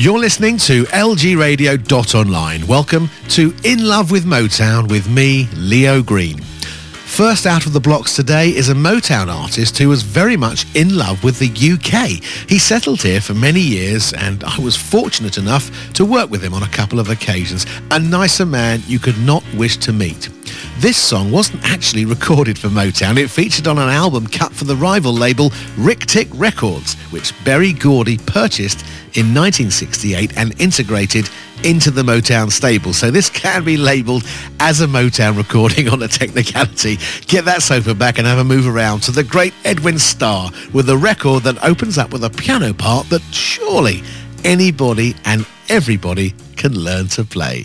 You're listening to lgradio.online. Welcome to In Love with Motown with me, Leo Green. First out of the blocks today is a Motown artist who was very much in love with the UK. He settled here for many years and I was fortunate enough to work with him on a couple of occasions. A nicer man you could not wish to meet. This song wasn't actually recorded for Motown. It featured on an album cut for the rival label Rick Tick Records, which Berry Gordy purchased in 1968 and integrated into the Motown stable. So this can be labelled as a Motown recording on a technicality. Get that sofa back and have a move around to the great Edwin Starr with a record that opens up with a piano part that surely anybody and everybody can learn to play.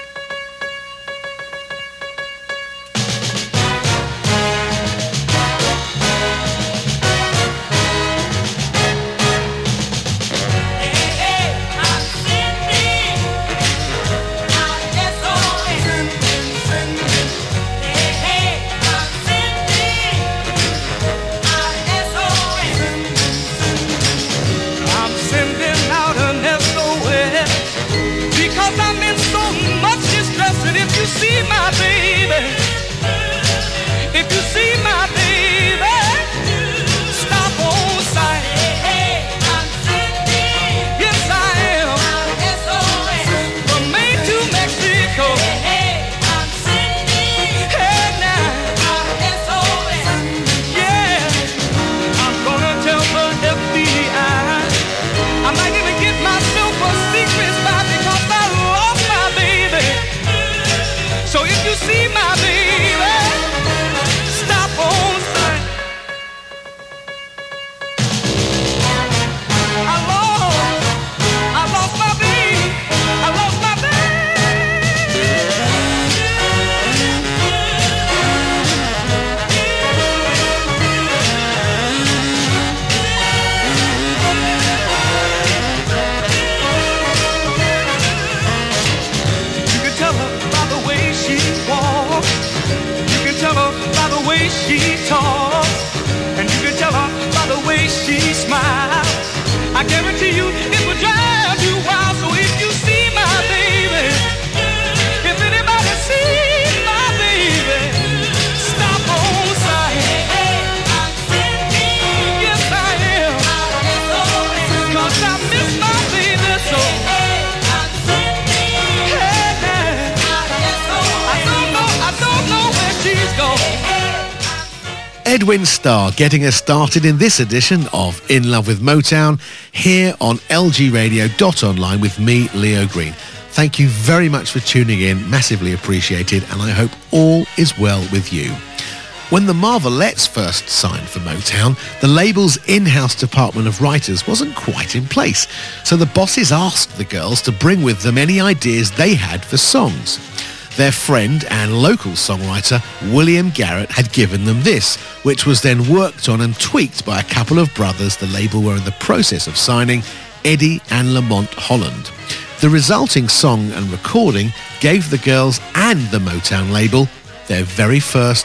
Edwin Starr getting us started in this edition of In Love with Motown here on lgradio.online with me, Leo Green. Thank you very much for tuning in, massively appreciated, and I hope all is well with you. When the Marvelettes first signed for Motown, the label's in-house department of writers wasn't quite in place, so the bosses asked the girls to bring with them any ideas they had for songs. Their friend and local songwriter William Garrett had given them this, which was then worked on and tweaked by a couple of brothers the label were in the process of signing, Eddie and Lamont Holland. The resulting song and recording gave the girls and the Motown label their very first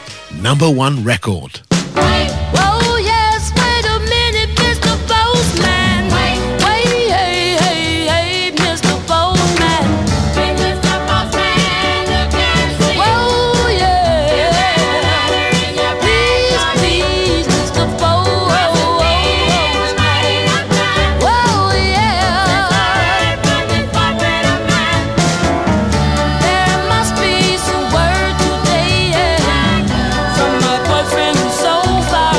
#1 record. Whoa, yes, wait a minute, Mr. Postman. Wait, hey, Mr. Postman. Mr. Postman, look and see. Whoa, yeah. Please, Mr. Postman. Whoa, yeah. There must be some word today, yeah, from my boyfriend who's so far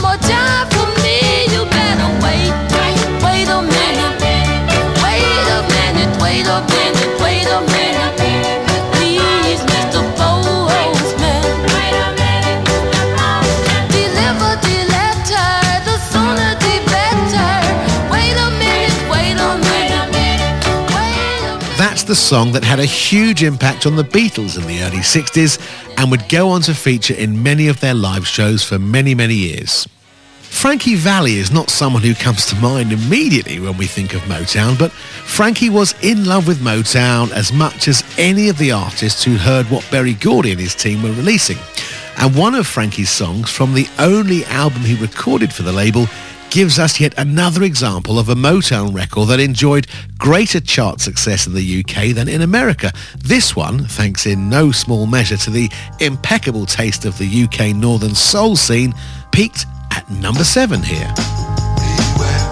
more time for me. You better wait a minute. Wait a minute, wait a minute, wait a minute. Please, Mr. Postman. Wait a minute. Deliver the letter, the sooner the better. Wait a minute, wait a minute. Wait a minute. That's the song that had a huge impact on the Beatles in the early 60s and would go on to feature in many of their live shows for many, many years. Frankie Valli is not someone who comes to mind immediately when we think of Motown, but Frankie was in love with Motown as much as any of the artists who heard what Berry Gordy and his team were releasing. And one of Frankie's songs from the only album he recorded for the label gives us yet another example of a Motown record that enjoyed greater chart success in the UK than in America. This one, thanks in no small measure to the impeccable taste of the UK Northern Soul scene, peaked at number 7 here. Beware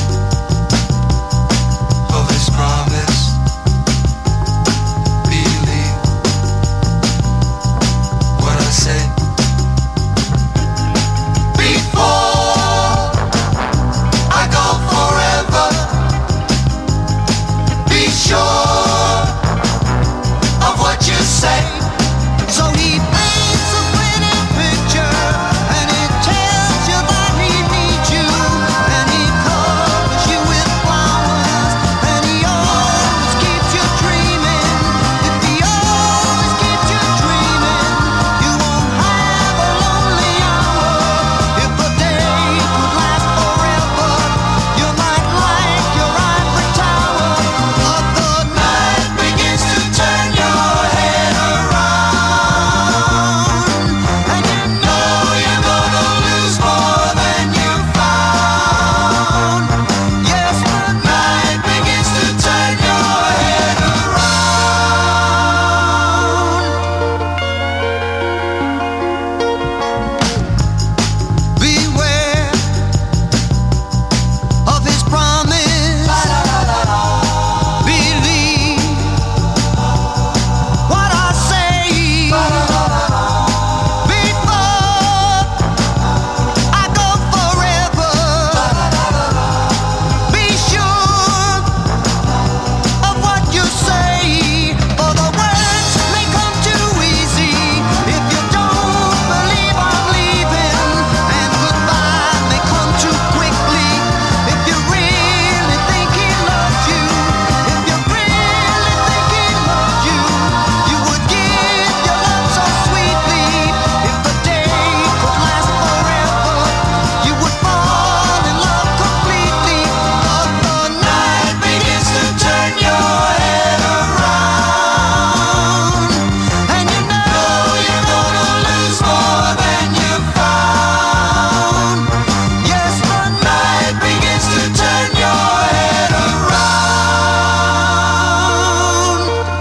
of his promise. Believe what I say. Before I go forever, be sure of what you say. So he paints a pretty picture, and it tells you that he needs you, and he covers you with flowers, and he always keeps you dreaming. If he always keeps you dreaming, you won't have a lonely hour. If a day could last forever, you might like your ivory tower. But the night begins to turn your head around, and you know you're gonna lose more than you found. Yes, the night begins to turn your head around. Beware of his promise. Believe what I say. Before I go forever, be sure of what you say. For the words may come too easy if you don't believe I'm leaving, and goodbye may come too quickly if you really think he loves you. If you really think he loves you, you would give your love so sweetly. If the day could last forever, you would fall in love completely. But the night begins to turn your head around, and you know you're gonna lose more than you found. Yes, the night begins to turn your head around.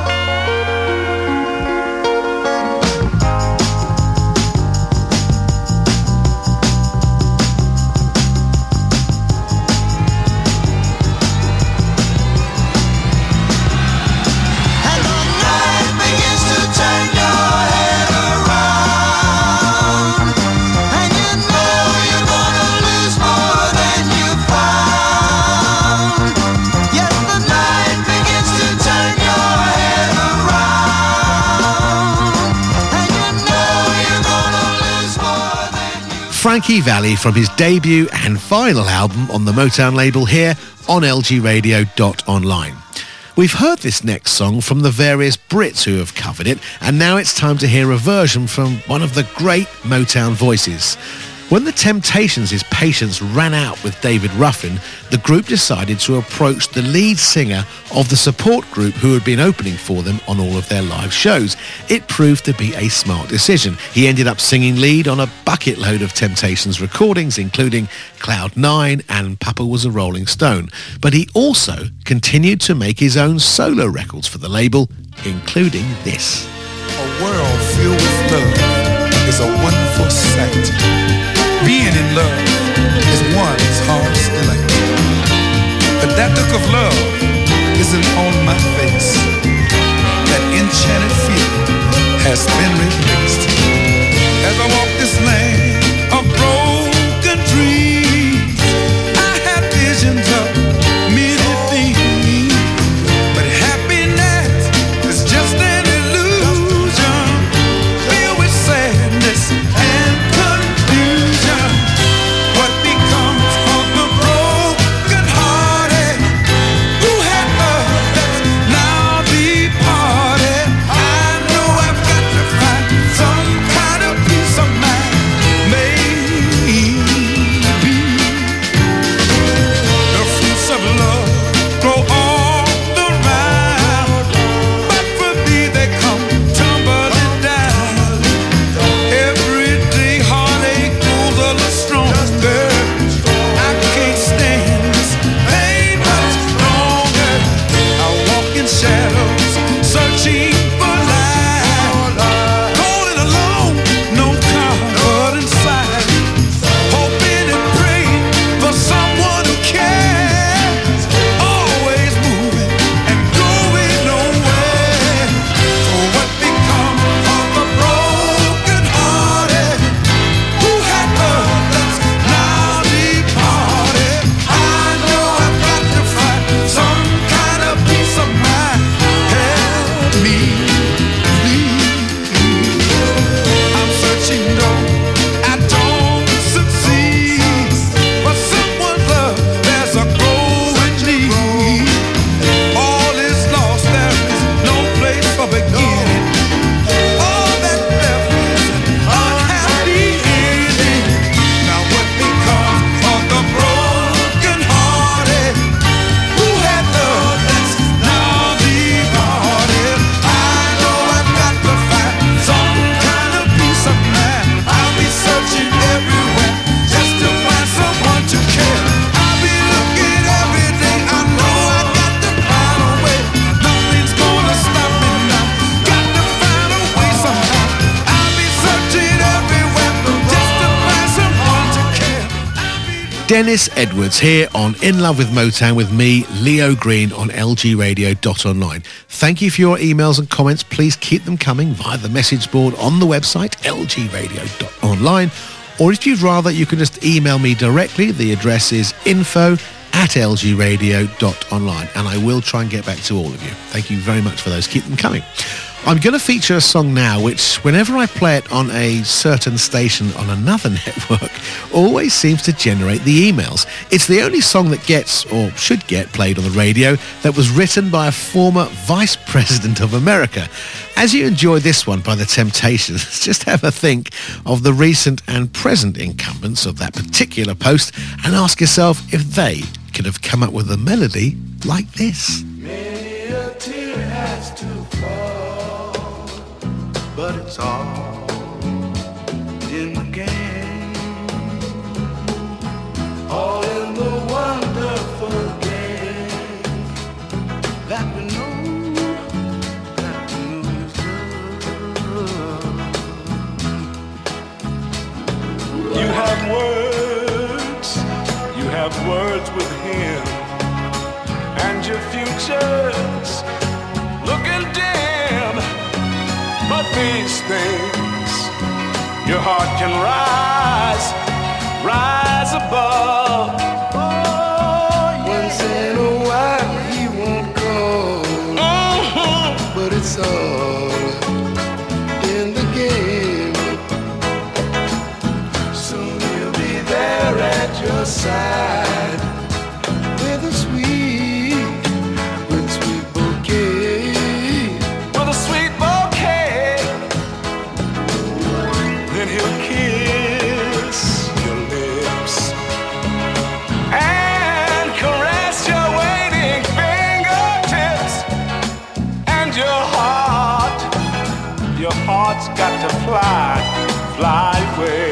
And the night begins to turn your head around, and you know you're gonna lose more than you found. Yes, the night begins to turn your head around, and you know you're gonna lose more than you. Frankie Valli from his debut and final album on the Motown label here on lgradio.online. We've heard this next song from the various Brits who have covered it, and now it's time to hear a version from one of the great Motown voices. When the Temptations' patience ran out with David Ruffin, the group decided to approach the lead singer of the support group who had been opening for them on all of their live shows. It proved to be a smart decision. He ended up singing lead on a bucket load of Temptations recordings, including Cloud 9 and Papa Was a Rolling Stone. But he also continued to make his own solo records for the label, including this. A world filled with love is a wonderful sight. Being in love is one's heart's delight. But that look of love isn't on my face. That enchanted feeling has been replaced. As I walk this land of broken Dennis Edwards here on In Love with Motown with me, Leo Green, on lgradio.online. Thank you for your emails and comments. Please keep them coming via the message board on the website, lgradio.online. Or if you'd rather, you can just email me directly. The address is info@lgradio.online, and I will try and get back to all of you. Thank you very much for those. Keep them coming. I'm going to feature a song now which, whenever I play it on a certain station on another network, always seems to generate the emails. It's the only song that gets, or should get, played on the radio that was written by a former Vice President of America. As you enjoy this one by The Temptations, just have a think of the recent and present incumbents of that particular post and ask yourself if they could have come up with a melody like this. Many a tear has to fall, but it's all in the game, all in the wonderful game that we know is love. You have words with him, and your future's looking dim. But these things, your heart can rise above. Once in a while he won't call, but it's all in the game. Soon he'll be there at your side with a sweet bouquet. With a sweet bouquet. Then he'll kiss your lips and caress your waiting fingertips. And your heart's got to fly away.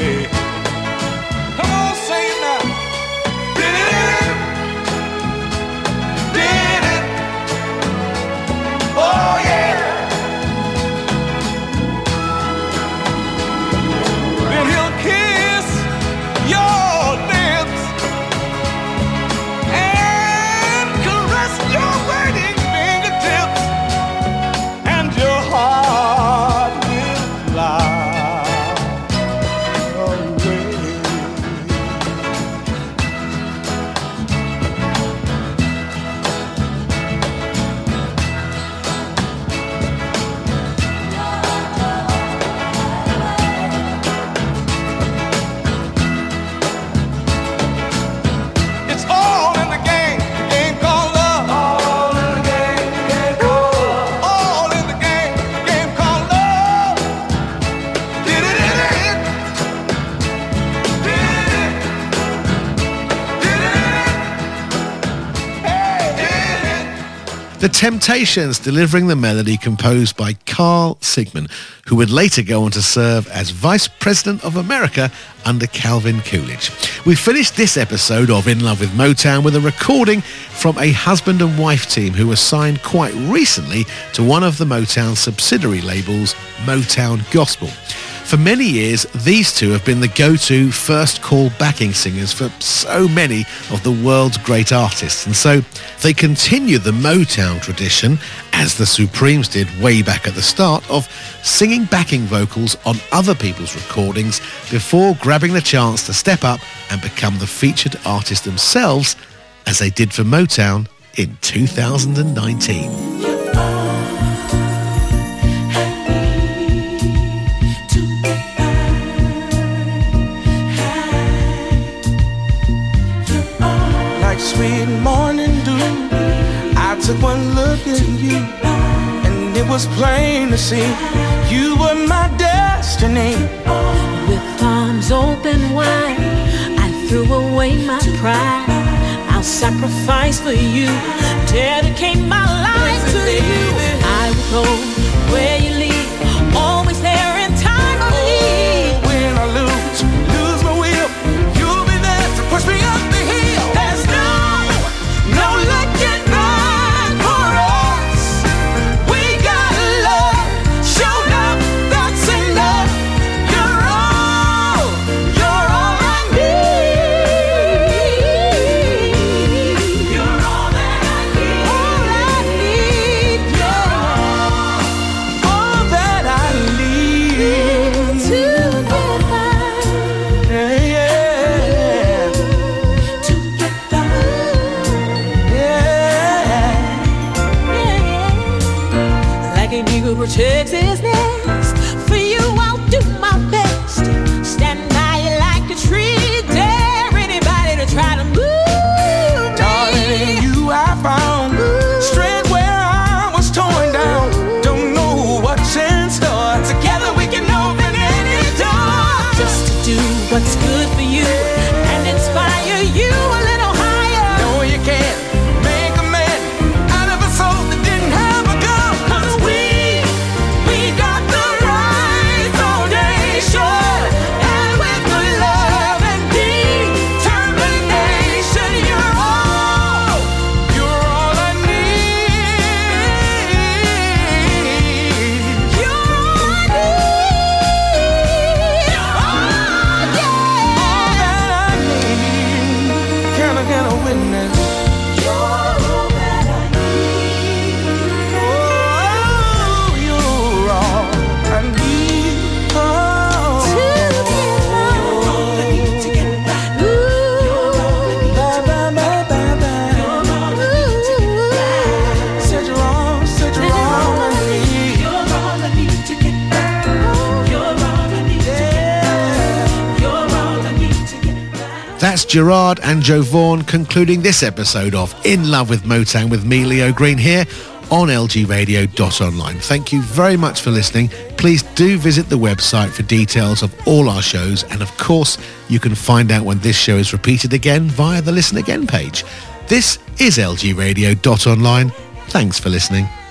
Come on, say it now. Did it? Oh yeah. Then he'll kiss your lips and caress your waiting fingertips, and your heart will fly away. It's all in the game called love. All in the game called love. All in the game called love. Did it? The Temptations delivering the melody composed by Carl Sigman, who would later go on to serve as Vice President of America under Calvin Coolidge. We finished this episode of In Love with Motown with a recording from a husband and wife team who were signed quite recently to one of the Motown subsidiary labels, Motown Gospel. For many years, these two have been the go-to first call backing singers for so many of the world's great artists. And so they continue the Motown tradition, as the Supremes did way back at the start, of singing backing vocals on other people's recordings before grabbing the chance to step up and become the featured artist themselves, as they did for Motown in 2019. Sweet morning dew, I took one look at you, and it was plain to see you were my destiny. With arms open wide, I threw away my pride. I'll sacrifice for you, dedicate my life to you. I will go where you lead, always there in time of need. When I lose my will, you'll be there to push me up the hill. There's no looking back for us. We got love, showed up, that's enough. You're all I need. Texas next. For you, I'll do my best. Stand by you like a tree. Dare anybody to try to move me. Darling, you I found strength where I was torn down. Don't know what's in store. Together we can open any door. Just to do what's good for you and inspire you a little higher. No, you can't make a man out of a soul that didn't have a gun. 'Cause we got the right foundation. And with the love and determination, you're all I need. You're all I need. All that I need. Can I get a witness? You're all that I need. Oh, you're all I need. Oh. You're all I need to get back. You're all I need to get back. You're all I need to get back. Said you're all I need. You're all I need to get back. You're all I need to get back. You're all I need to get back. That's Gerard and Joe Vaughan concluding this episode of In Love with Motown with me, Leo Green, here on lgradio.online. Thank you very much for listening. Please do visit the website for details of all our shows, and of course you can find out when this show is repeated again via the Listen Again page. This is lgradio.online. Thanks for listening.